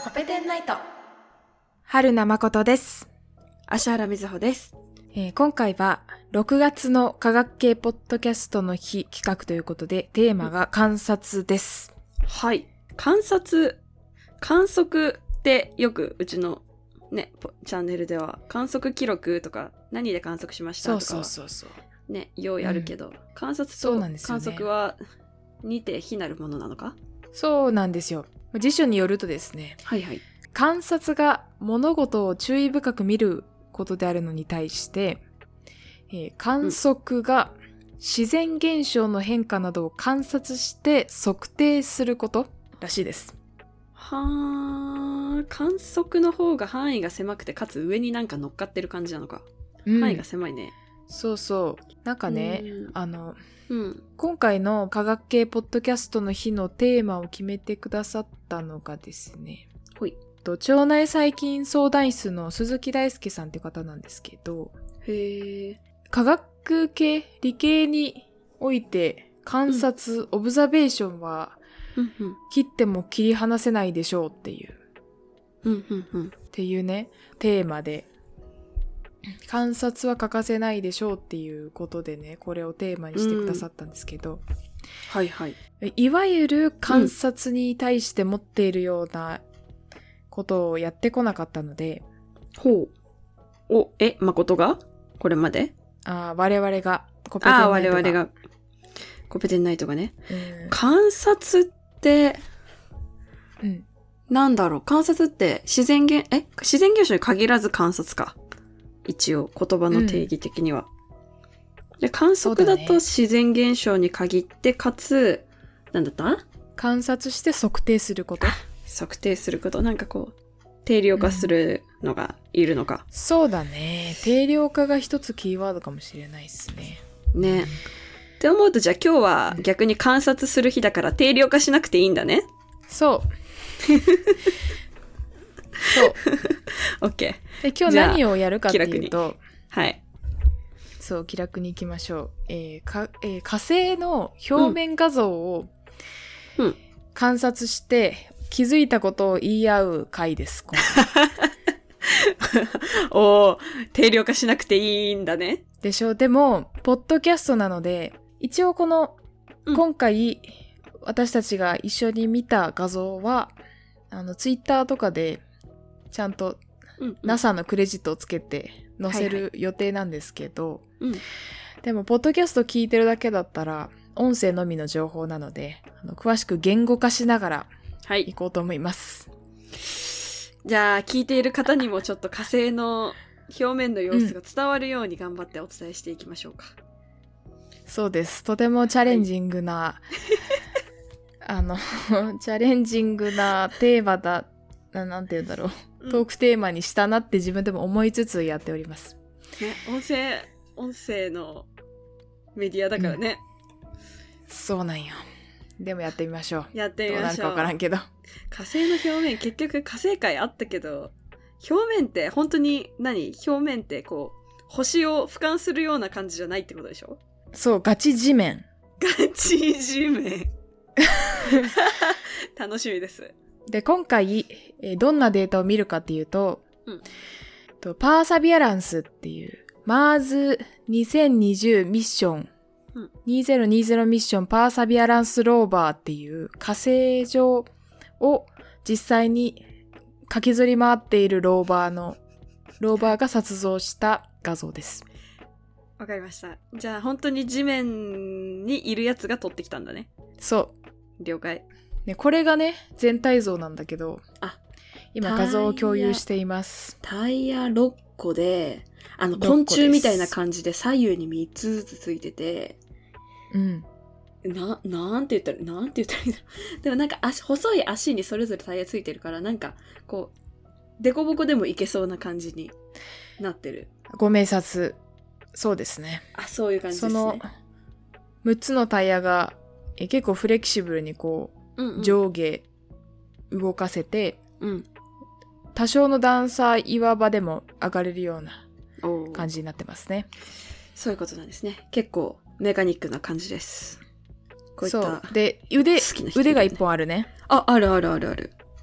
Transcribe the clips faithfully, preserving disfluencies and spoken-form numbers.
コペテンナイト。 春名誠です。 芦原瑞穂です、 えー、今回はろくがつの科学系ポッドキャストの日企画ということで、テーマが観察です。 はい。観察、観測ってよくうちのねチャンネルでは観測記録とか何で観測しましたとかそうそうそうそうねようやるけど、うん、観察と観測は似て非なるものなのか？ そうなんですよ。辞書によるとですね、 はいはい、 観察が物事を注意深く見ることであるのに対して、えー、観測が自然現象の変化などを観察して測定することらしいです。 はー、観測の方が範囲が狭くて、かつ上になんか乗っかってる感じなのか、うん、範囲が狭いね。 そうそう。なんかね、あの、 うん、 今回の科学系ポッドキャストの日のテーマを決めてくださったのがですね、 ほい。 腸内細菌相談室の鈴木大輔さんって方なんですけど、 へー。 科学系、理系において観察、うん、オブザベーションは切っても切り離せないでしょうっていう、 うんうんうん、 っていうね、テーマで、観察は欠かせないでしょうっていうことでね、これをテーマにしてくださったんですけど、うん、 はいはい。 いわゆる観察に対して持っているようなことをやってこなかったので、 うん、ほう。お、え、誠がこれまで？ あ、我々がコペテンナイトが。あ、 我々がコペテンナイトがね。うん、観察って、 うん、 なんだろう。観察って自然現、え自然現象に限らず観察か。一応言葉の定義的には、うん、で観測だと自然現象に限って、かつなんだった？ 観察して測定すること。 測定すること、なんかこう定量化するのがいるのか、 うん、そうだね。定量化が一つキーワードかもしれないですね。 ね、うん、って思うと、じゃあ今日は逆に観察する日だから定量化しなくていいんだね。 そうそう。 OK。 で、今日何をやるかっていうと、 はい。 そう、気楽に行きましょう。えーかえー、火星の表面画像を観察して気づいたことを言い合う回です。 おー、定量化しなくていいんだね。 でしょ。でも、ポッドキャストなので、一応この、うん、今回私たちが一緒に見た画像は、あの、ツイッターとかでちゃんとうんうん、ナサ のクレジットをつけて載せる予定なんですけど、 はいはい、 うん、でもポッドキャスト聞いてるだけだったら音声のみの情報なので、あの詳しく言語化しながら行こうと思います、 はい、じゃあ聞いている方にもちょっと火星の表面の様子が伝わるように頑張ってお伝えしていきましょうか、 うん、そうです。とてもチャレンジングな、はい、あのチャレンジングなテーマだな、なんて言うんだろう、トークテーマにしたなって自分でも思いつつやっております。 ね、音声、音声のメディアだからね。 うん、そうなんよ。でもやってみましょう。 やってみましょう。 どうなるかわからんけど。 火星の表面、結局火星界あったけど、表面って本当に何？表面ってこう、星を俯瞰するような感じじゃないってことでしょ？ そう、ガチ地面。 ガチ地面。楽しみです。 で、今回、えー、どんなデータを見るかっていうと、 うん、 とパーサビアランスっていう、マーズにせんにじゅうミッション、うん、にせんにじゅうミッションパーサビアランスローバーっていう火星上を実際に駆けずり回っているローバーの、ローバーが撮像した画像です。 わかりました。じゃあ本当に地面にいるやつが撮ってきたんだね。 そう。 了解。 ね、これがね、全体像なんだけど、 あ、 今画像を共有しています。 タイヤろっこで、あの昆虫みたいな感じで左右にみっつずつついてて、 うん。 な、なんて言ったら、なんて言ったらいいんだろう。でもなんか足、細い足にそれぞれタイヤついてるから、なんか、こう、デコボコでもいけそうな感じになってる。 ご明察。そうですね。 あ、そういう感じですね。 その、むっつのタイヤが、え結構フレキシブルにこう、うんうん、上下動かせて、 うん、 多少の段差岩場でも上がれるような感じになってますね。 そういうことなんですね。結構メカニックな感じです。こういったそうで腕腕が一本あるね。 あ、あるあるあるある。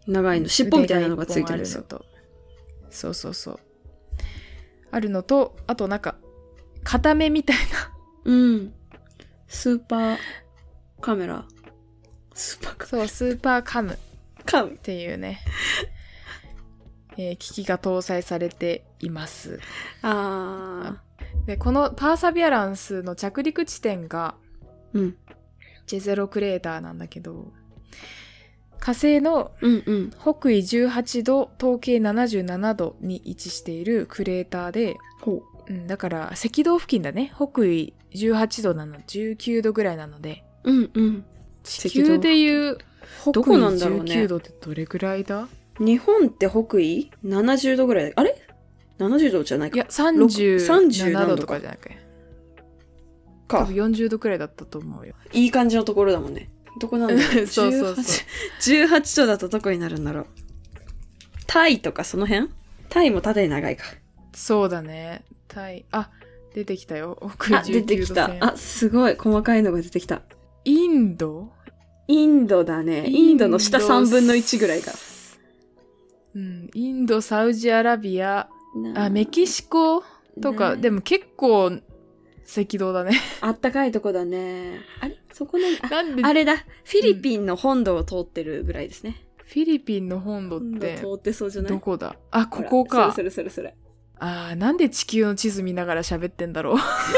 長いの尻尾みたいなのがついてるんですよ。 腕が一本あるのとそうそうそうあるのと、あとなんか片目みたいなうんスーパーカメラスーパーカメラそうスーパーカムカムっていうね、えー機器が搭載されています。 あでこのパーサビアランスの着陸地点がーうんジェゼロクレーターなんだけど、火星のうんうん北緯じゅうはちど東経ななじゅうななどに位置しているクレーターで、 ほうん、だから赤道付近だね。北緯じゅうはちどなのじゅうきゅうどぐらいなので、 ううんうん地球でいう北どこなん緯だろうねじゅうきゅうどってどれぐらいだ？ 日本って北緯ななじゅうどぐらいあれななじゅうどじゃないかいやさんじゅうななどさんじゅう何度かとかじゃなくてか多分よんじゅうどくらいだったと思うよ。 いい感じのところだもんね。どこなんだろうそうそうそうじゅうはちどだとどこになるんだろう。タイとかその辺？タイも縦に長いか。 そうだね。タイあ出てきたよ。北あ緯じゅ出うきゅうど線。 てきた。あすごい細かいのが出てきた。 インド？ インドだね。インインドドの下さんぶんのいちぐらいか。 うん、インド、サウジアラビア、 なあメキシコとか、 ねでも結構赤道だね。 あったかいとこだね。あれそこのあなんであれだ。フィリピンの本土を通ってるぐらいですね。 フィリピンの本土って本土通ってそうじゃない？ どこだ？あ、ここか。 それそれそれそれ。 あー、なんで地球の地図見ながら喋ってんだろう。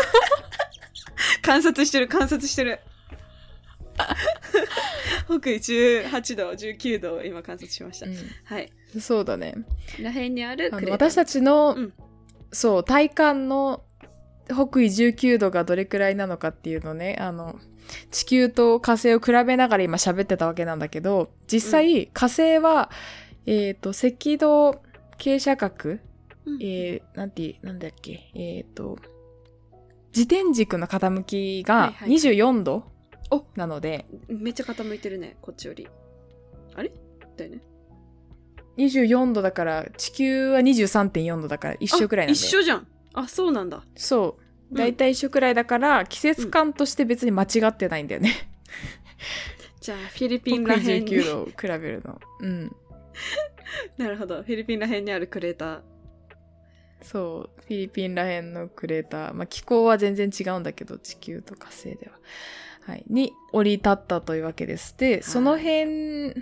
観察してる観察してる。北緯じゅうはちどじゅうきゅうどを今観察しました、 うはいん、そうだね。 らへんにあるあクレーターの私たちの、 うんそう体感の北緯じゅうきゅうどがどれくらいなのかっていうのね、あの地球と火星を比べながら今喋ってたわけなんだけど、実際、火星はえっ、と赤道傾斜角、 うんえー、なんてなんだっけえっ、と自転軸の傾きがはいはいにじゅうよんどおなので、 めっちゃ傾いてるねこっちよりあれだよねにじゅうよんどだから地球は にじゅうさんてんよんどだから一緒くらいなんで、 一緒じゃんあそうなんだそうだいたい一緒くらいだから、季節感として別に間違ってないんだよね、 じゃあフィリピンら北緯へんにじゅうきゅうどを比べるの。うんなるほどフィリピンらへんにあるクレーターそうフィリピンらへんのクレーター、まあ、気候は全然違うんだけど地球と火星では、はい、に降り立ったというわけです。でその辺、 うん、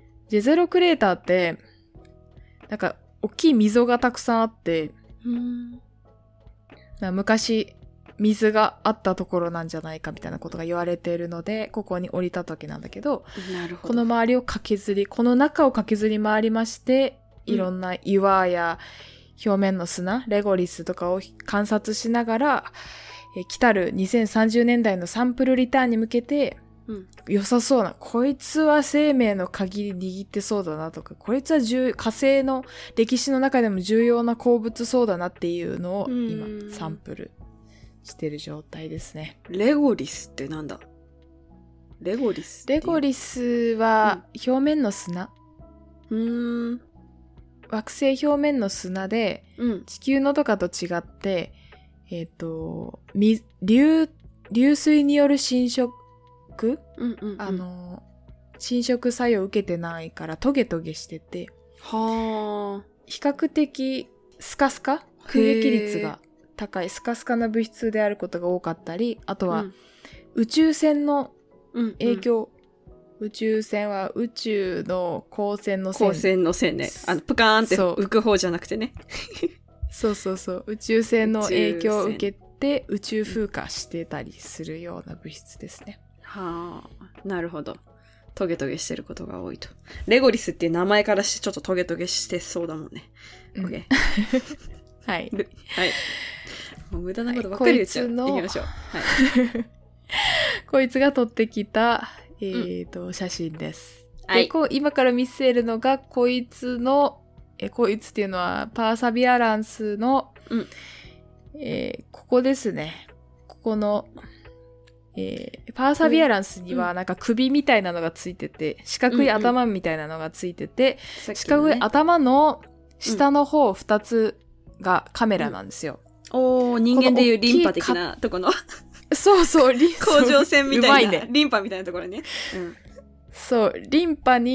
ジェゼロクレーターってなんか大きい溝がたくさんあって、 うん昔水があったところなんじゃないかみたいなことが言われているので、ここに降り立ったわけなんだけど、 なるほどこの周りを駆けずりこの中を駆けずり回りまして、いろんな岩や表面の砂、レゴリスとかを観察しながら、え来たるにせんさんじゅうねんだいのサンプルリターンに向けて、 うん、 良さそうな、こいつは生命の鍵握ってそうだなとか、こいつは重火星の歴史の中でも重要な鉱物そうだなっていうのを今サンプルしてる状態ですね。 レゴリスってなんだレゴリスレゴリスは表面の砂、 うーん惑星表面の砂で、 うん、 地球のとかと違って、えっと、流、流水による侵食、 うんうんうん、 あの、侵食作用を受けてないからトゲトゲしてて、 はあ比較的スカスカ空撃率が高いスカスカな物質であることが多かったり、あとは、うん、宇宙船の影響、うんうん、宇宙船は宇宙の光線の線光線の線ね、あのプカーンって浮く方じゃなくてねそうそうそう宇宙船の影響を受けて宇宙風化してたりするような物質ですね。 はあ、なるほど。トゲトゲしてることが多いと。レゴリスっていう名前からしてちょっとトゲトゲしてそうだもんね。うん、OK はい。 はい。もう無駄なことばっかり言っちゃう。 はい、 行きましょう。はい。 こいつが撮ってきた、えーと、うん、写真です。 はい。 で、こう今から見せるのがこいつの、えこいつっていうのはパーサビアランスの、 うんえー、ここですね。ここの。えー、パーサビアランスにはなんか首みたいなのがついてて、うん、四角い頭みたいなのがついてて、うんうん、四角い頭の下の方ふたつがカメラなんですよ。 うん、おー、人間でいうリンパ的なとこのそうそう、 甲状腺みたいな、 ね、 リンパみたいなところね、うん、 そうリンパに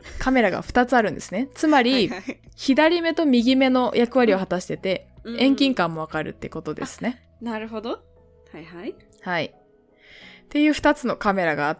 カメラがふたつあるんですね。つまり、 はいはい、 左目と右目の役割を果たしてて、 うん、 遠近感もわかるってことですね。 なるほど。はいはい。 はい。っていうふたつのカメラがあって、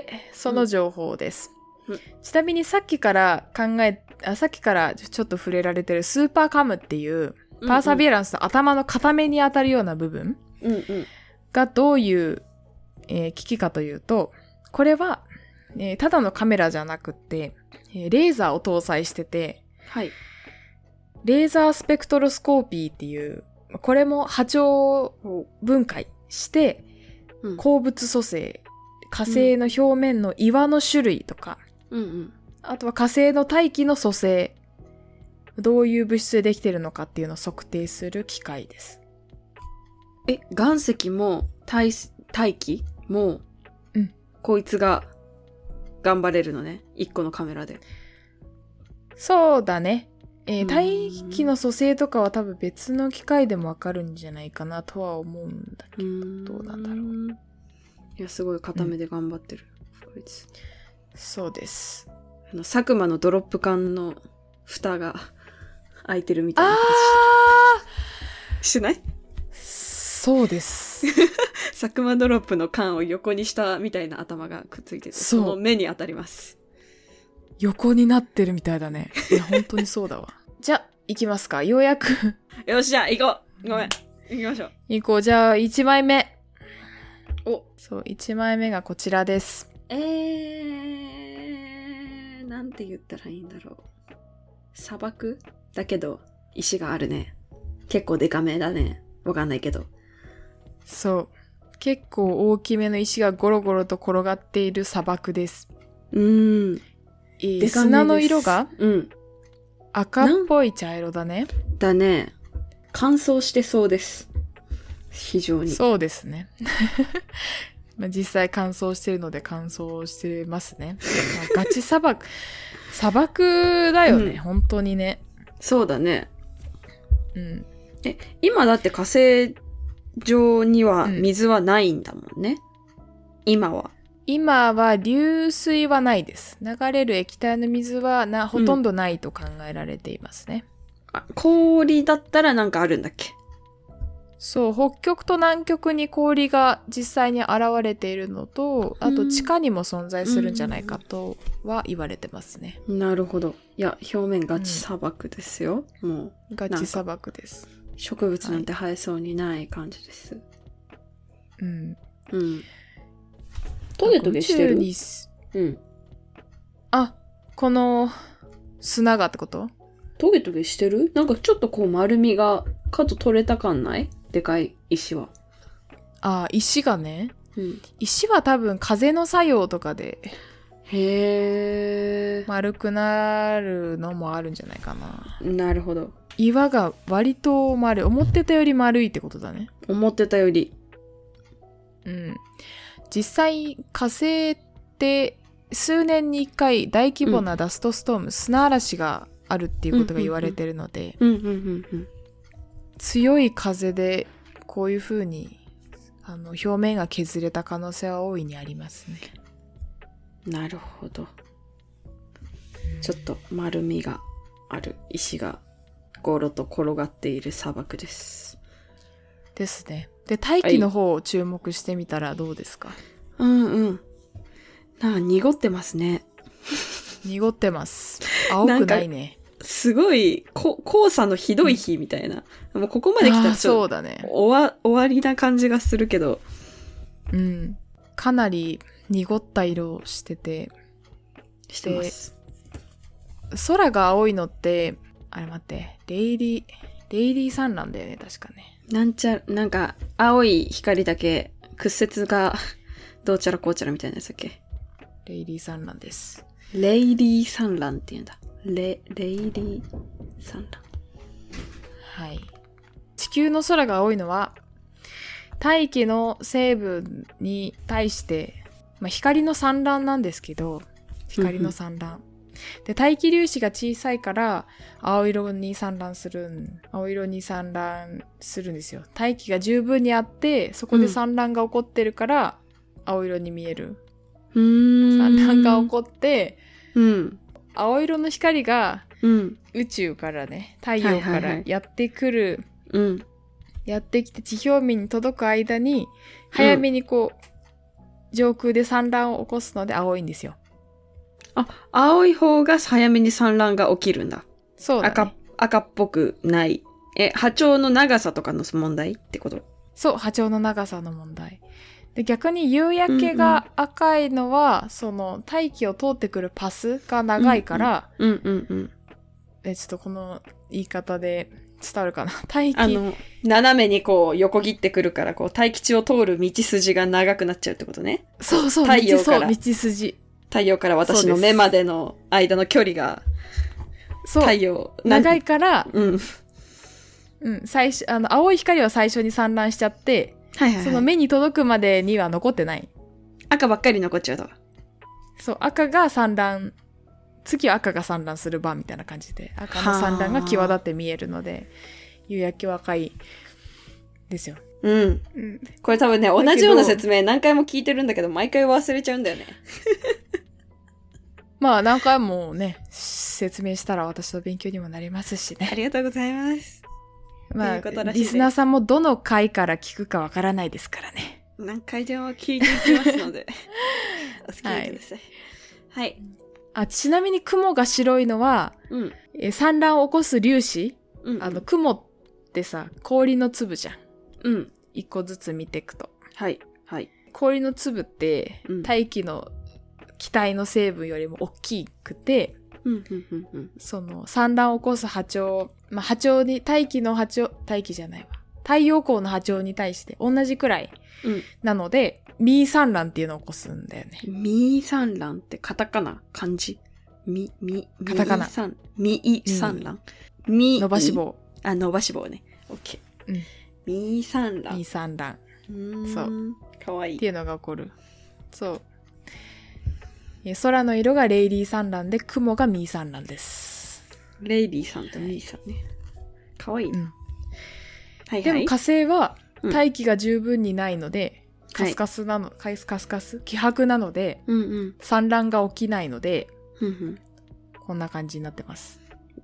その情報です。 うんうん、 ちなみにさっきから考え、あ、さっきからちょっと触れられてるスーパーカムっていう、パーサビエランスの頭の片目に当たるような部分がどういう、えー、機器かというと、これは、えー、ただのカメラじゃなくって、えー、レーザーを搭載してて、 はい、 レーザースペクトロスコーピーっていう、これも波長分解して、うん、鉱物組成、火星の表面の岩の種類とか、 うんうん、 あとは火星の大気の組成、どういう物質でできてるのかっていうのを測定する機械です。 え、岩石も大、大気も、 うん、 こいつが頑張れるのね。一個のカメラで。 そうだね。えー、大気の組成とかは多分別の機械でもわかるんじゃないかなとは思うんだけど、どうなんだろう。 いや、すごい固めで頑張ってる。うん、こいつ。 そうです。 あの、佐久間のドロップ缶の蓋が開いてるみたいな感じしてない？ そうです。 佐久間ドロップの缶を横にしたみたいな頭がくっついてて、その目に当たります。 横になってるみたいだね。いや、本当にそうだわ。じゃあ、行きますか。ようやく。 よし、じゃあ、行こう。ごめん。行きましょう。 行こう。じゃあ、いちまいめ。 お。 そう、いちまいめがこちらです。 えー、なんて言ったらいいんだろう。砂漠だけど、石があるね。結構デカめだね。わかんないけど。 そう。結構大きめの石がゴロゴロと転がっている砂漠です。 うーん。 えー、砂の色が、 うん、 赤っぽい茶色だね。 だね。乾燥してそうです。非常に。 そうですね。まあ実際乾燥してるので乾燥してますね。まあ、ガチ砂漠。砂漠だよね、うん、本当にね。 そうだね。 うん。 え、今だって火星上には水はないんだもんね。うん、今は。 今は流水はないです。流れる液体の水はなほとんどないと考えられていますね。 うん、あ、氷だったらなんかあるんだっけ？ そう、北極と南極に氷が実際に現れているのと、あと地下にも存在するんじゃないかとは言われてますね。 うん、なるほど。いや、表面ガチ砂漠ですよ。うん、もう。 ガチ砂漠です。 植物なんて生えそうにない感じです。はい、 うん。 うん。トゲトゲしてる？うん。 あ、この砂がってこと？ トゲトゲしてる？なんかちょっとこう丸みがカット取れた感ない？でかい石は。 あ、石がね。 うん。 石は多分風の作用とかでへー。 丸くなるのもあるんじゃないかな。 なるほど。 岩が割と丸い。思ってたより丸いってことだね。 思ってたより。 うん。実際火星って数年にいっかい大規模なダストストーム、うん、砂嵐があるっていうことが言われてるので、強い風でこういう風にあの表面が削れた可能性は大いにありますね。 なるほど。ちょっと丸みがある石がゴロと転がっている砂漠です。 ですね。で、大気の方を注目してみたらどうですか？ うんうん。なんか濁ってますね。 濁ってます。青くないね。 すごいこ黄砂のひどい日みたいな。うん、もうここまで来たらちょっと、ね、終わ、終わりな感じがするけど。 うん。かなり濁った色をしてて。 してます。 空が青いのって、あれ待って、レイリー、レイリー産卵だよね、確かね。 なんちゃ、なんか、青い光だけ、屈折が、どうちゃらこうちゃらみたいなやつだっけ？ レイリー産卵です。 レイリー産卵って言うんだ。レ、レイリー産卵。 はい。地球の空が青いのは、大気の成分に対して、まあ、光の散乱なんですけど、光の散乱。で、大気粒子が小さいから青色に散乱するん青色に散乱するんですよ。大気が十分にあってそこで散乱が起こってるから青色に見える。 うーん。 散乱が起こって、 うん、 青色の光がうん宇宙からね、太陽からやってくる、 うんやってきて地表面に届く間に早めにこう、うん、上空で産卵を起こすので青いんですよ。 あ、青い方が早めに産卵が起きるんだ。 そうだね。 赤、赤っぽくない。え、波長の長さとかの問題ってこと？ そう、波長の長さの問題。で、逆に夕焼けが赤いのは、うんうん、その大気を通ってくるパスが長いから、 うんうんうんうん、 え、ちょっとこの言い方で伝わるかな。大気。 あの、斜めにこう横切ってくるから、こう大気地を通る道筋が長くなっちゃうってことね。 そうそう、 太陽から。 道筋。 太陽から私の目までの間の距離が、 そう。 太陽。 長いから、 うん。 うん、最初、あの、青い光は最初に産卵しちゃって、 はいはいはい、 その目に届くまでには残ってない。 赤ばっかり残っちゃうと。 そう、赤が産卵、次は赤が産卵する番みたいな感じで、赤の産卵が際立って見えるので、夕焼けは赤いですよ。 うん。うん、これ多分ね、同じような説明何回も聞いてるんだけど、毎回忘れちゃうんだよね。 まあ何回もね、説明したら私の勉強にもなりますしね。 ありがとうございます。 まあ、リスナーさんもどの回から聞くかわからないですからね。 何回でも聞いていきますので、お付き合いください。はい。はい、 あ、ちなみに雲が白いのは、うん、え産卵を起こす粒子、うんうん、あの雲ってさ、氷の粒じゃん。うん。一個ずつ見ていくと。 はい。はい。 氷の粒って、うん、大気の気体の成分よりも大きくて、うんうんうんうん、その産卵を起こす波長、まあ、波長に、大気の波長、大気じゃないわ。太陽光の波長に対して同じくらいなので、うん、ミー産卵っていうのを起こすんだよね。 ミー産卵ってカタカナ漢字ミ、ミ、 カタカナ。 ミー産卵。ミー。 伸ばし棒。 あ、伸ばし棒ね。オッケー。うん。ミー産卵。 ミー産卵。 そう。かわいい。 っていうのが起こる。そう。空の色がレイリー産卵で、雲がミー産卵です。 レイリーさんとミーさんね。かわいい。うん、はいはい。 でも火星は大気が十分にないので、うん、カスカスなの、はい、カスカス希薄なので、うんうん、産卵が起きないので、うんうん、こんな感じになってます。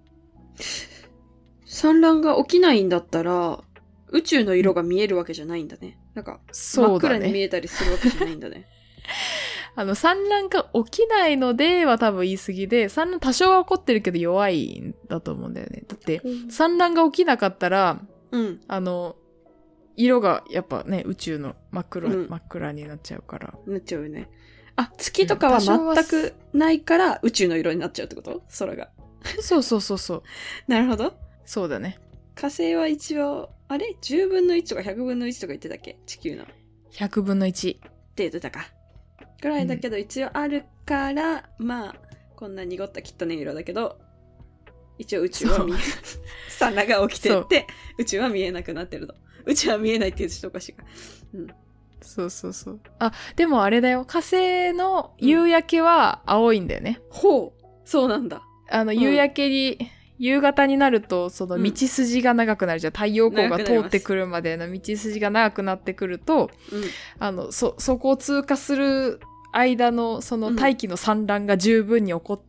産卵が起きないんだったら、宇宙の色が見えるわけじゃないんだね。なんか、真っ暗に見えたりするわけじゃないんだね。 あの、産卵が起きないのでは多分言い過ぎで、産卵多少は起こってるけど弱いんだと思うんだよね。だって、うん、産卵が起きなかったら、うん、あの、色がやっぱね、宇宙の真っ黒、うん、真っ暗になっちゃうから。 なっちゃうよね。あ、月とかは全くないから宇宙の色になっちゃうってこと？空が。 そうそうそうそう。 なるほど。 そうだね。 火星は一応、あれ ?じゅうぶんのいちとかひゃくぶんのいちとか言ってたっけ？地球の。 ひゃくぶんのいち。 って言ってたか。ぐらいだけど、一応あるから、うん、まあ、こんな濁った汚い色だけど、一応宇宙は見え、産卵が起きてって、宇宙は見えなくなってると。宇宙は見えないって言うとちょっとおかしいか。うん。 そうそうそう。あ、でもあれだよ。火星の夕焼けは青いんだよね。 うん、ほう。そうなんだ。 あの、夕焼けに、うん、夕方になると、その道筋が長くなるじゃん。うん、太陽光が通ってくるまでの道筋が長くなってくると、うん、あの、そ、そこを通過する間の、その大気の産卵が十分に起こって、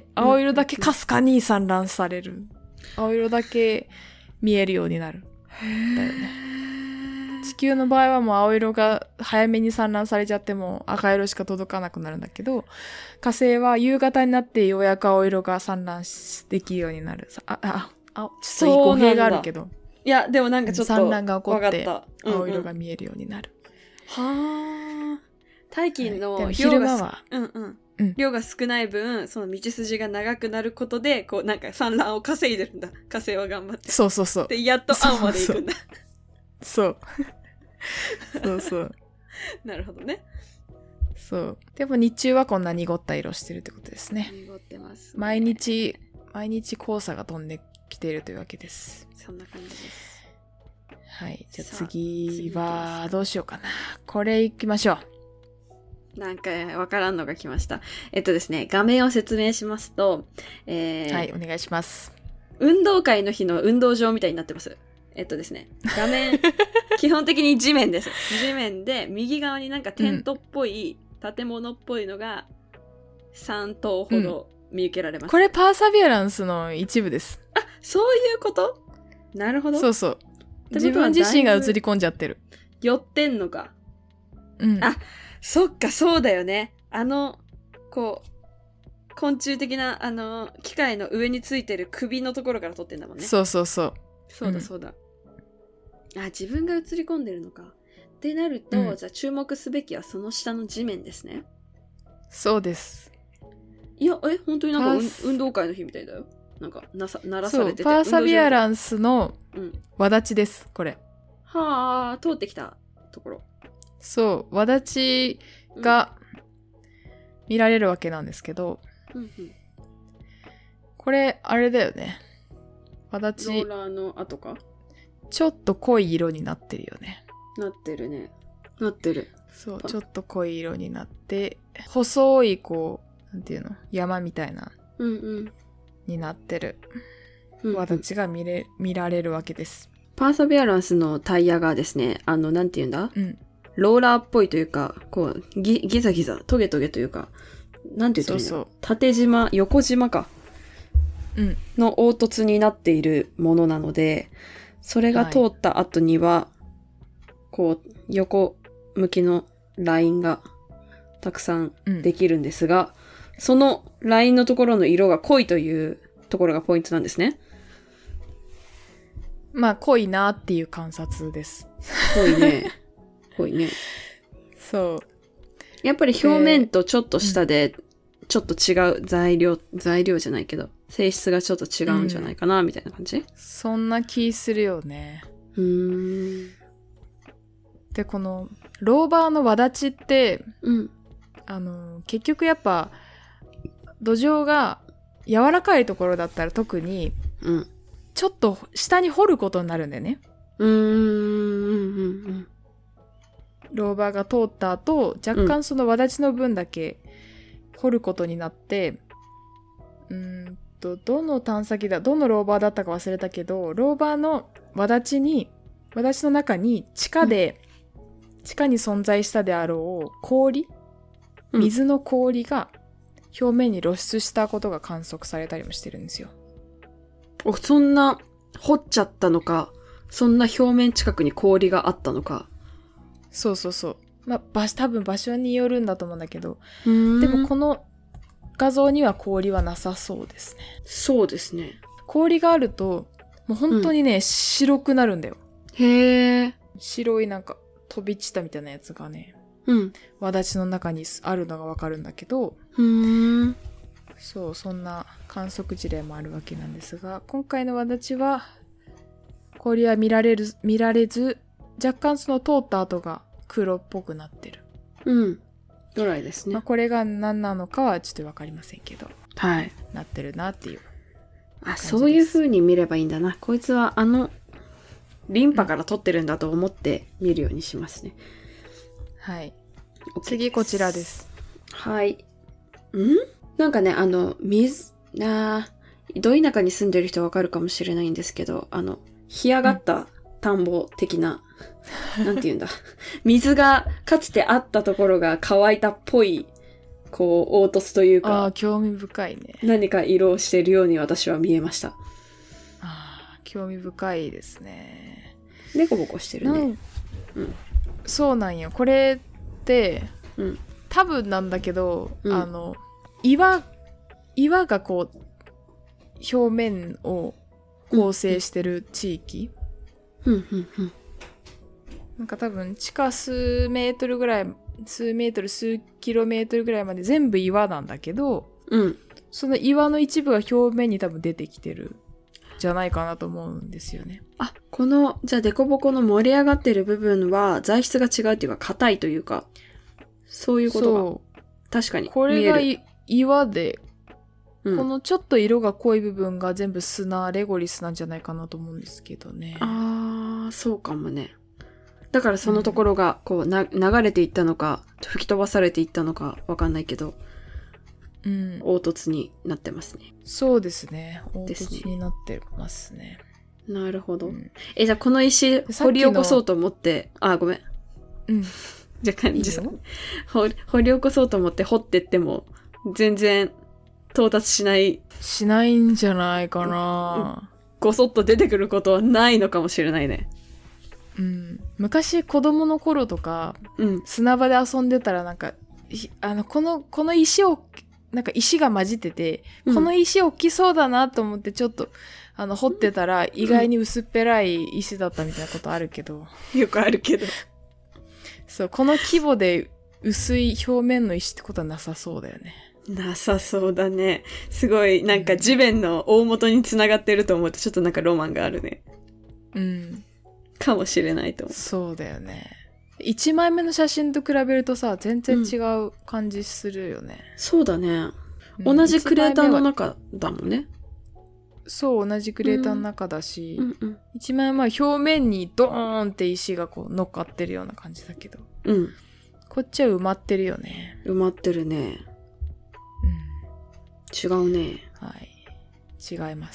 うん、青色だけかすかに産卵される。うん、青色だけ見えるようになる。だよね。地球の場合はもう青色が早めに産卵されちゃっても赤色しか届かなくなるんだけど、火星は夕方になってようやく青色が産卵できるようになる。あ、あ、あ、ちょっと語弊があるけど。 いや、でもなんかちょっと産卵が起こって青色が見えるようになる。 うんうん、はあ。大気の量が、 昼間は、 うんうんうん、量が少ない分、その道筋が長くなることで、こうなんか産卵を稼いでるんだ。火星は頑張って。 そうそうそう。 で、やっと青まで行くんだ。 そうそうそうなるほどね。 そうでも日中はこんな濁った色してるってことですね。 濁ってます、ね、 毎日毎日黄砂が飛んできているというわけです。 そんな感じです。 はい、じゃあ次はどうしようかな。これいきましょう。なんかわからんのが来ました。えっとですね、画面を説明しますと、えー、 はい、お願いします。 運動会の日の運動場みたいになってます。えっとですね、画面、基本的に地面です。地面で、右側になんかテントっぽい、うん、建物っぽいのがさん棟ほど見受けられます。 これパーサビアランスの一部です。 あ、そういうこと？なるほど。 そうそう。自分自身が映り込んじゃってる。 寄ってんのか。 うん。 あ、そっか、そうだよね。あの、こう、昆虫的な、あの、機械の上についてる首のところから撮ってんだもんね。 そうそうそう。 そうだそうだ。うん、あ、自分が映り込んでるのか。ってなると、うん、じゃあ注目すべきはその下の地面ですね。 そうです。 いや、え、本当になんか運動会の日みたいだよ。なんかなさ、鳴らされてて。 パーサビアランスの輪立ちです、これ。 はあ、通ってきたところ。 そう、輪立ちが見られるわけなんですけど、 うんうん、 これ、あれだよね。輪立ち。 ローラーの跡か？ ちょっと濃い色になってるよね。 なってるね。なってる。 そう、ちょっと濃い色になって、細い、こう、なんていうの？山みたいな。 うんうん。 になってる輪立ちが見れ、見られるわけです。 パーサビアランスのタイヤがですね、あの、なんて言うんだ、 うん、 ローラーっぽいというか、こう、ギギザギザ、トゲトゲというか、なんて言うんだろう。縦縞、横縞か。 うん。 の凹凸になっているものなので、それが通った後には、はい、こう、横向きのラインがたくさんできるんですが、うん、そのラインのところの色が濃いというところがポイントなんですね。 まあ、濃いなっていう観察です。 濃いね。濃いね。 そう。 やっぱり表面とちょっと下で、ちょっと違う材料、うん、材料じゃないけど、性質がちょっと違うんじゃないかな、うん、みたいな感じ？ そんな気するよね。 うーん。 で、この、ローバーの輪立ちって、 うん、 あの、結局やっぱ、土壌が柔らかいところだったら特に、 うん、 ちょっと下に掘ることになるんだよね。 うーん、うんうん、 ローバーが通った後、若干その輪立ちの分だけ掘ることになって、うーんと、どの探査機だ、どのローバーだったか忘れたけど、ローバーの輪立ちに、輪立ちの中に地下で、うん、地下に存在したであろう氷、水の氷が表面に露出したことが観測されたりもしてるんですよ。 お、そんな掘っちゃったのか、そんな表面近くに氷があったのか。 そうそうそう。まあ、場所、多分場所によるんだと思うんだけど、 うーん、 でもこの画像には氷はなさそうですね。 そうですね。 氷があると、もう本当にね、うん、白くなるんだよ。 へー。 白いなんか飛び散ったみたいなやつがね、 うん、 輪立ちの中にあるのがわかるんだけど、 うーん、 そう、そんな観測事例もあるわけなんですが、今回の輪立ちは氷は見られる見られず、若干その通った跡が黒っぽくなってる。 うん。ぐらいですね。 まあ、これが何なのかはちょっとわかりませんけど、 はい。 なってるなっていう。 あ、そういう風に見ればいいんだな。こいつはあのリンパから取ってるんだと思って見るようにしますね。 うん、はい。次こちらです。 はい。ん？なんかね、あの水あど田舎に住んでる人はわかるかもしれないんですけど、あの干上がった田んぼ的な、うん、なんて言うんだ、水がかつてあったところが乾いたっぽい。こう凹凸というか、 あ、興味深いね。 何か色をしているように私は見えました。 あ、興味深いですね。 デコボコしてるね。 うん、そうなんよ。これって、 うん、 多分なんだけど、 うん、 あの岩岩がこう表面を構成してる地域、 うんうんうん、 なんか多分地下数メートルぐらい。数メートル数キロメートルぐらいまで全部岩なんだけど、 うん、 その岩の一部が表面に多分出てきてるじゃないかなと思うんですよね。 あ、このじゃあデコボコの盛り上がってる部分は材質が違うっていうか硬いというか、そういうことがそう確かに見える。 これが岩で、うん、このちょっと色が濃い部分が全部砂、レゴリスなんじゃないかなと思うんですけどね。 あー、そうかもね。だからそのところがこうな流れていったのか吹き飛ばされていったのかわかんないけど、 うん、 凹凸になってますね。 そうですね。凹凸になってますね。 なるほど。 うん、 え、じゃあこの石掘り起こそうと思って、あ、ごめん。 うん。 じゃあ、いいよ。掘り起こそうと思って掘ってっても全然到達しない。 しないんじゃないかな。 ごそっと出てくることはないのかもしれないね。 うん。昔子供の頃とか、 うん、 砂場で遊んでたらなんか、あの、この、この石を、なんか石が混じってて、うん、この石大きそうだなと思ってちょっと、あの、掘ってたら意外に薄っぺらい石だったみたいなことあるけど。 よくあるけど。 そう、この規模で薄い表面の石ってことはなさそうだよね。 なさそうだね。すごい、なんか地面の大元につながってると思うとちょっとなんかロマンがあるね。 うん。かもしれないと思う。 そうだよね。いちまいめの写真と比べるとさ、全然違う感じするよね。 うん、そうだね。同じクレーターの中だもんね。 そう、同じクレーターの中だし、 うんうん、 いちまいまえ表面にドーンって石がこう乗っかってるような感じだけど、 うん、 こっちは埋まってるよね。 埋まってるね。うん、違うね。 はい、違います。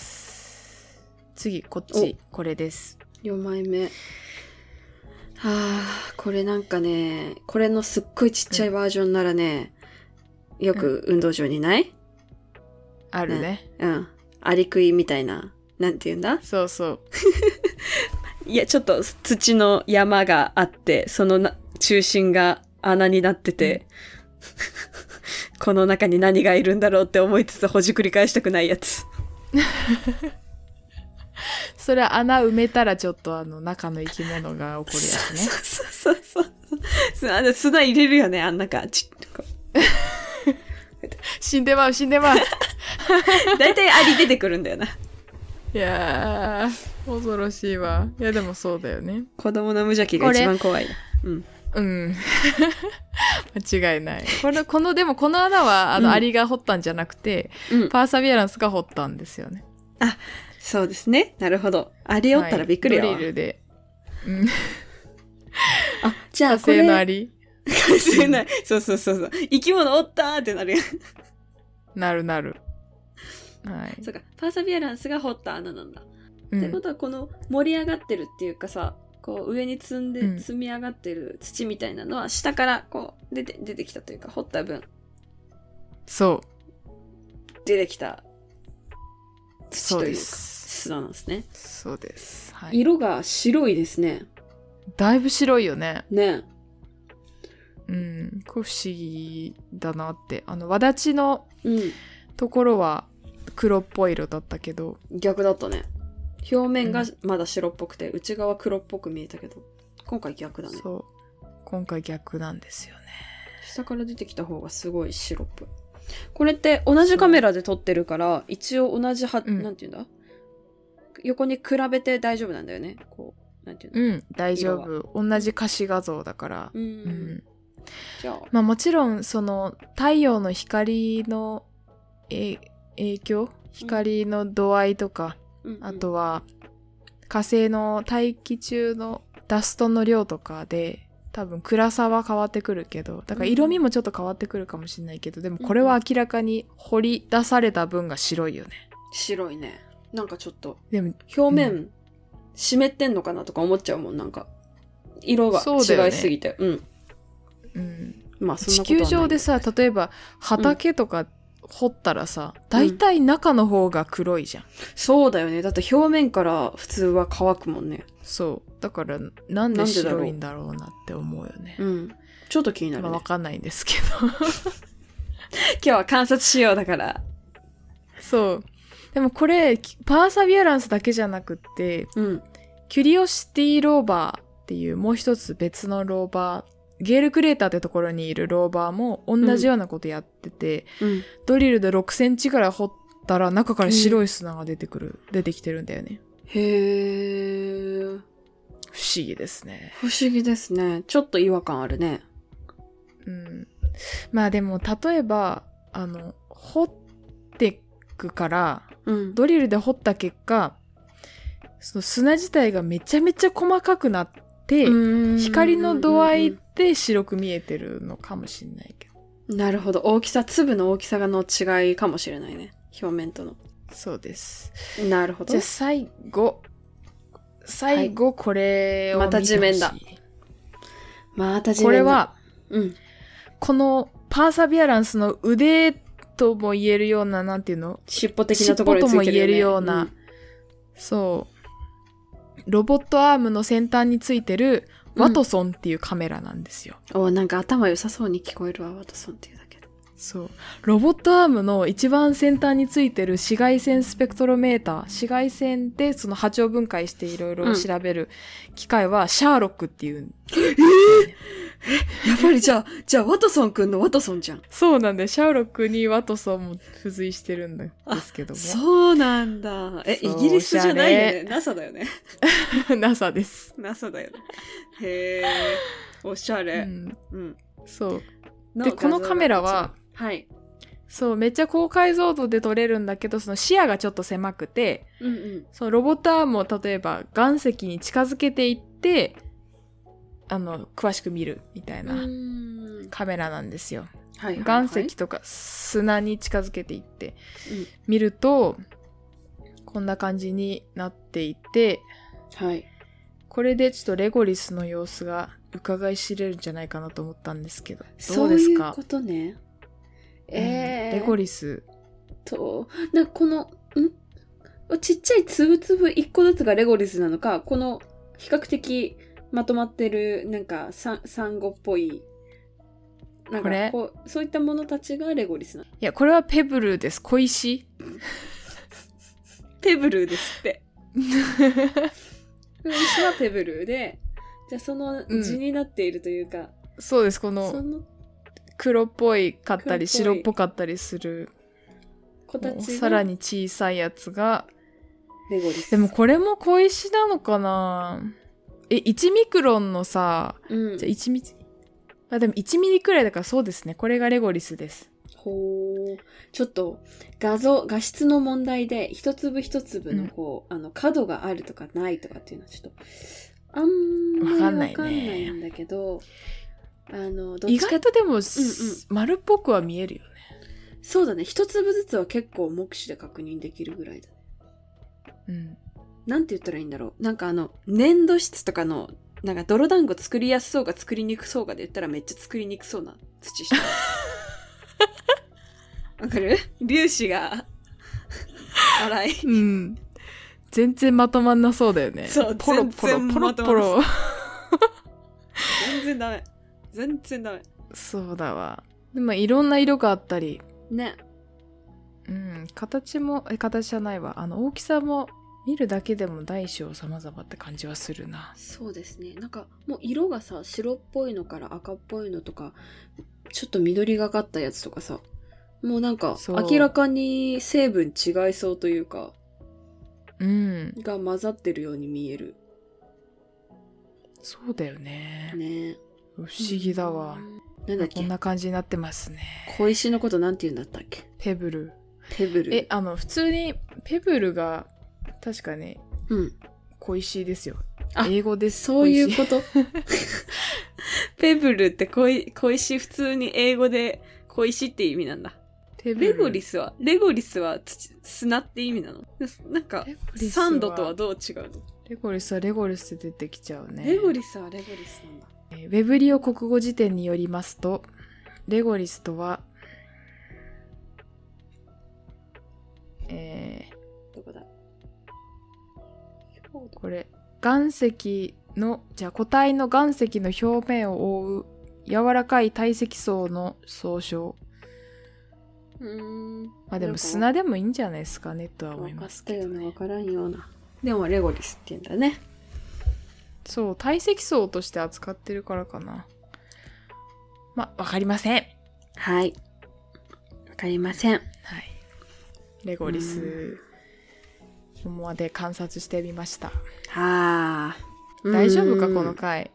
次、こっち、これです。 よんまいめ。はあ、これなんかね、これのすっごいちっちゃいバージョンならね、うん、よく運動場にない？うん、 あるね。 うん。アリクイみたいな、なんて言うんだ？ そうそう。 いや、ちょっと土の山があって、そのな中心が穴になってて、うん、この中に何がいるんだろうって思いつつほじくり返したくないやつ。 それは穴埋めたらちょっとあの中の生き物が起こるやつね。 そうそうそうそう。あの砂入れるよね、あん中。ち死んでまう死んでまう。 だいたいアリ出てくるんだよな。 いやー恐ろしいわ。いやでもそうだよね。 子供の無邪気が一番怖い。うん。 うん。間違いない。このこのでもこの穴はあの、うん、アリが掘ったんじゃなくて、うん、パーサビアランスが掘ったんですよね。 あ、そうですね。なるほど。アリおったらびっくりよ。 はい、ドリルで。うん。 あ、じゃあこれ火星のアリ？ 火星のアリ。そうそうそうそう。生き物おったーってなるやん。 なるなる。はい。 そうか。パーサビアランスが掘った穴なんだ。うん、ってことはこの盛り上がってるっていうかさ、こう上に積んで、うん、積み上がってる土みたいなのは下からこう出て出てきたというか掘った分。 そう。 出てきた土というか砂なんですね。 そうです。はい、 色が白いですね。 だいぶ白いよね。 ね。 うん。これ不思議だなって。あのわだちのところは黒っぽい色だったけど、 うん、逆だったね。表面がまだ白っぽくて、うん、内側黒っぽく見えたけど、今回逆だね。 そう。今回逆なんですよね。 下から出てきた方がすごい白っぽい。これって同じカメラで撮ってるから、一応同じは、うん、なんていうんだ？横に比べて大丈夫なんだよね。こう、なんていうの？ うん、大丈夫。同じ可視画像だから。 うん。うん、じゃあ。 まあもちろん、その、太陽の光の、え、影響？光の度合いとか、うん、あとは、火星の大気中のダストの量とかで、多分暗さは変わってくるけど、だから色味もちょっと変わってくるかもしれないけど、でもこれは明らかに掘り出された分が白いよね。 白いね。なんかちょっと、 でも表面、うん、湿ってんのかなとか思っちゃうもん、なんか。色が違いすぎて。うね、 うん。うん。 まあそんなことはない。 地球上でさ、例えば畑とか掘ったらさ、だいたい中の方が黒いじゃん、うん。 そうだよね。だって表面から普通は乾くもんね。 そう。だからなんで白いんだろうなって思うよね。 うん。ちょっと気になるね。 まあわかんないんですけど。 今日は観察しようだから。 そう。でもこれパーサビアランスだけじゃなくって、 うん、 キュリオシティローバーっていうもう一つ別のローバー、ゲールクレーターってところにいるローバーも同じようなことやってて、 うん、 ドリルでろくセンチぐらい掘ったら中から白い砂が出てくる、うん、出てきてるんだよね。 へー。 不思議ですね。 不思議ですね。ちょっと違和感あるね。 うん。まあでも例えばあの掘ってくから、うん、ドリルで掘った結果、その砂自体がめちゃめちゃ細かくなって、光の度合いで白く見えてるのかもしれないけど。なるほど。大きさ、粒の大きさの違いかもしれないね。表面との。 そうです。 なるほど。 じゃあ最後、最後これを見てほしい。 また地面だ。また地面だ。 これは、 うん、 このパーサビアランスの腕とも言えるような、なんていうの、 尻尾的なところについてるよね。 尻尾とも言えるような、 うん、 そうロボットアームの先端についてるワトソンっていうカメラなんですよ、 うん、お、なんか頭良さそうに聞こえるわ、ワトソンっていうだけで。 そうロボットアームの一番先端についてる紫外線スペクトロメーター、紫外線でその波長分解していろいろ調べる機械はシャーロックっていう、うん、 えー、やっぱりじゃあじゃあワトソンくんのワトソンじゃん。 そうなんだよ、シャーロックにワトソンも付随してるんですけども。 そうなんだ。え、イギリスじゃないよね。ナサ だよね。 ナサ です。 ナサ だよね。へー、おしゃれ。うん。うん、 そうでこのカメラは、 はい、 そうめっちゃ高解像度で撮れるんだけど、その視野がちょっと狭くて、 うんうん、そのロボットアームを例えば岩石に近づけていってあの詳しく見るみたいなカメラなんですよ。はいはいはい、岩石とか砂に近づけていって、うん、見るとこんな感じになっていて、 はい、 これでちょっとレゴリスの様子が伺い知れるんじゃないかなと思ったんですけど、どうですか？ そういうことね。えー、 うん、レゴリスとなこのんちっちゃいつぶつぶ一個ずつがレゴリスなのか、この比較的まとまってるなんかサンゴっぽいなんかこうそういったものたちがレゴリスなの？いやこれはペブルです。小石ペブルですって小石はペブルで、じゃあその地になっているというか、うん、 そうです。この黒っぽいかったり白っぽかったりする子たちがさらに小さいやつがレゴリス。 でもこれも小石なのかな。えいちミクロンのさ、うん、じゃあいちミリあでもいちミリくらいだからそうですね、これがレゴリスです。 ほー、ちょっと画像画質の問題で一粒一粒のこう、うん、あの角があるとかないとかっていうのはちょっとあんまりわかんないんだけど、あのどっちか意外とでも、うんうん、丸っぽくは見えるよね。 そうだね、一粒ずつは結構目視で確認できるぐらいだね。 うん。 なんて言ったらいいんだろう。なんかあの粘土質とかのなんか泥団子作りやすそうか作りにくそうかで言ったらめっちゃ作りにくそうな土してる。わかる？粒子が粗い。 うん。全然まとまんなそうだよね。 そう、 ポロポロポロポロ。 全然ダメ。全然ダメ。 そうだわ。でもいろんな色があったり。 ね。 うん、形もえ形じゃないわ。あの大きさも見るだけでも大小様々って感じはするな。 そうですね。なんかもう色がさ、白っぽいのから赤っぽいのとか、ちょっと緑がかったやつとかさ、もうなんか明らかに成分違いそうというか、 うん、 が混ざってるように見える。 そうだよね。 ね。 不思議だわ。 なんだっけ？ こんな感じになってますね。 小石のことなんて言うんだったっけ？ ペブル。 ペブル。 え、あの普通にペブルが確かね、 うん、 小石ですよ。英語です。 そういうこと。ペブルって小い小石、普通に英語で小石って意味なんだ。レゴリスはレゴリスは砂って意味なの？なんかサンドとはどう違うの？ レゴリスはレゴリスで出てきちゃうね。 レゴリスはレゴリスなんだ。 ウェブリオ国語辞典によりますと、レゴリスとは、えー、どこだ？ これ岩石のじゃあ固体の岩石の表面を覆う柔らかい堆積層の総称。 うーん、 まあでも砂でもいいんじゃないですかねとは思いますけど、ね、 分かったよね、分からんような。でもレゴリスって言うんだね。 そう、堆積層として扱ってるからかな。まあ分かりません。 はい、分かりません。はい、 レゴリス思わで観察してみました。 はあ、 大丈夫かこの回。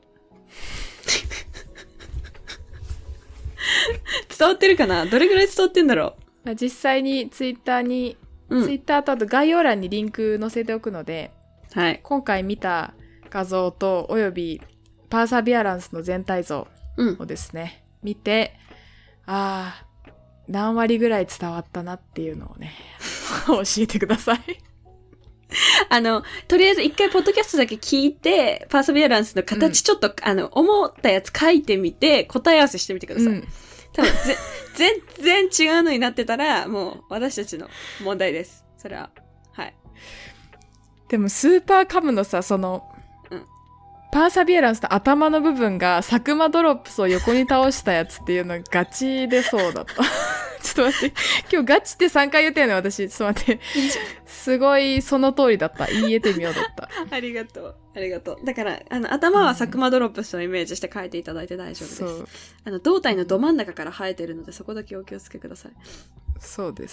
伝わってるかな？どれぐらい伝わってんだろう。実際にツイッターに、 うん、 ツイッターとあと概要欄にリンク載せておくので、 はい、 今回見た画像とおよびパーサビアランスの全体像をですね、うん、見て、ああ何割ぐらい伝わったなっていうのをね教えてください。 あのとりあえず一回ポッドキャストだけ聞いてパーサビアランスの形ちょっと、うん、あの思ったやつ書いてみて答え合わせしてみてください、うん、 多分ぜ全然違うのになってたらもう私たちの問題です。それははい。 でもスーパーカムのさ、その、うん、パーサビアランスと頭の部分がサクマドロップスを横に倒したやつっていうのガチでそうだった。ちょっと待って、今日ガチってさんかい言ったよね私。ちょっと待って、すごいその通りだった。言えてみようだった。 ありがとうありがとう。だからあの頭はサクマドロップスをイメージして描いていただいて大丈夫です。そう、あの胴体のど真ん中から生えてるのでそこだけお気をつけください。 そうです、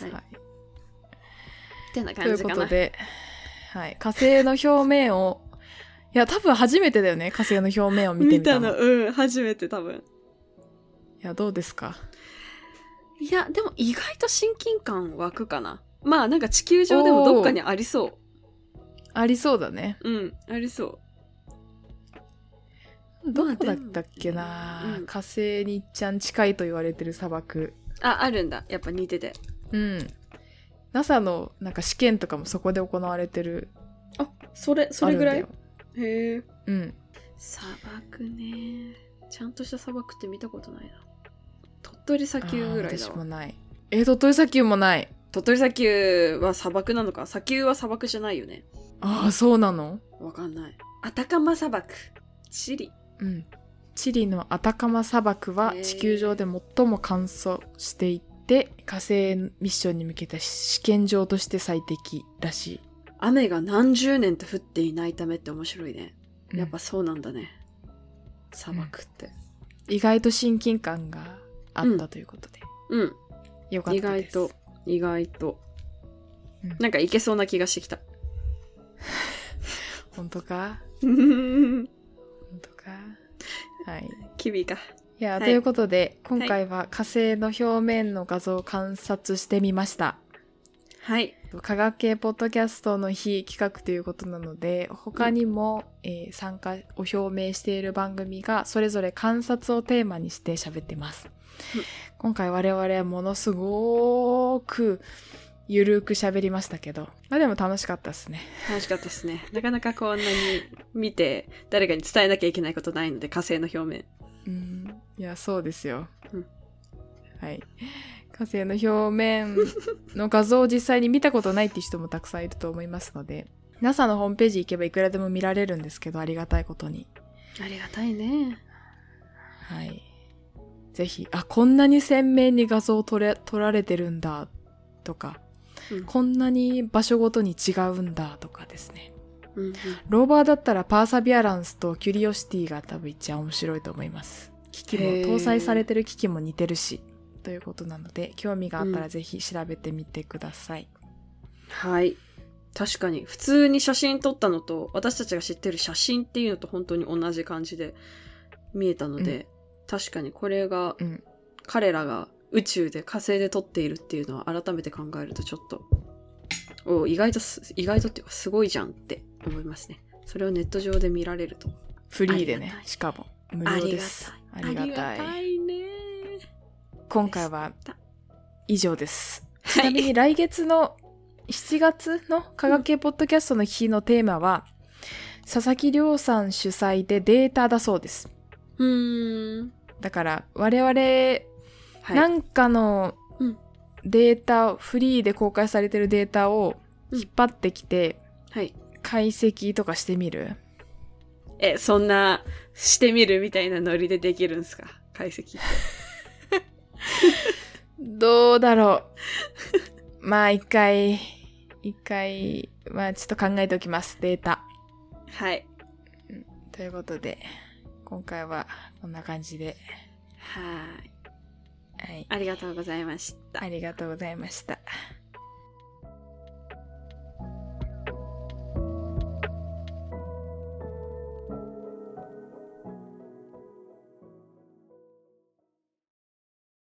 はい、はい、 ってな感じかな。 ということで、はい、火星の表面をいや多分初めてだよね、火星の表面を見てみたの。 見たの、うん、初めて多分。 いやどうですか。 いやでも意外と親近感湧くかな。まあなんか地球上でもどっかにありそう。 ありそうだね。 うん、ありそう。 どこだったっけな、うん、火星に一番近いと言われてる砂漠。 あ、あるんだ。やっぱ似てて。 うん。ナサ のなんか試験とかもそこで行われてる。 あ、それ、それぐらい？へえ。 うん。 砂漠ね。ちゃんとした砂漠って見たことないな。鳥取砂丘ぐらいだわ。 私もない。え、鳥取砂丘もない。 鳥取砂丘は砂漠なのか。砂丘は砂漠じゃないよね。 ああ、そうなの？ わかんない。アタカマ砂漠。チリ。 うん。チリのアタカマ砂漠は地球上で最も乾燥していて、火星ミッションに向けた試験場として最適らしい。 雨が何十年と降っていないためって面白いね。やっぱそうなんだね。うん、砂漠って、 うん。意外と親近感があったということで。 うん。うん、 よかったです。 意外と、意外と。うん、なんかいけそうな気がしてきた。 本当か本当か。はい。 キビか。 いや、はい、ということで今回は火星の表面の画像を観察してみました。 はい。 科学系ポッドキャストの日企画ということなので、他にも、うんえー、参加を表明している番組がそれぞれ観察をテーマにして喋ってます。うん、今回我々はものすごくゆるく喋りましたけど、まあでも楽しかったですね。 楽しかったですね。なかなかこんなに見て誰かに伝えなきゃいけないことないので、火星の表面。 うん、いやそうですよ。 うん、 はい。火星の表面の画像を実際に見たことないっていう人もたくさんいると思いますので、ナサ のホームページ行けばいくらでも見られるんですけど、ありがたいことに。 ありがたいね。 はい。ぜひ、あ、こんなに鮮明に画像を撮れ、撮られてるんだとか、うん、こんなに場所ごとに違うんだとかですね。 うんうん、 ローバーだったらパーサビアランスとキュリオシティが多分一番面白いと思います。機器も搭載されてる機器も似てるしということなので、興味があったらぜひ調べてみてください。 うん、はい。確かに普通に写真撮ったのと私たちが知ってる写真っていうのと本当に同じ感じで見えたので、うん、確かにこれが、うん、彼らが宇宙で火星で撮っているっていうのは改めて考えるとちょっとお意外と意外とっていうかすごいじゃんって思いますね。それをネット上で見られるとフリーでね、しかも無料です。 ありがたい。ありがたいね。 今回は以上です。ちなみに来月のしちがつの科学系ポッドキャストの日のテーマは、うん、佐々木亮さん主催でデータだそうです。 うーん。 だから我々、はい、なんかのデータ、うん、フリーで公開されてるデータを引っ張ってきて、 うん、はい、 解析とかしてみる？ え、そんなしてみるみたいなノリでできるんすか？解析ってどうだろう。まあ一回一回まあちょっと考えておきます。データ。 はい、 うん、ということで今回はこんな感じで、 はい、はい、ありがとうございました。 ありがとうございました。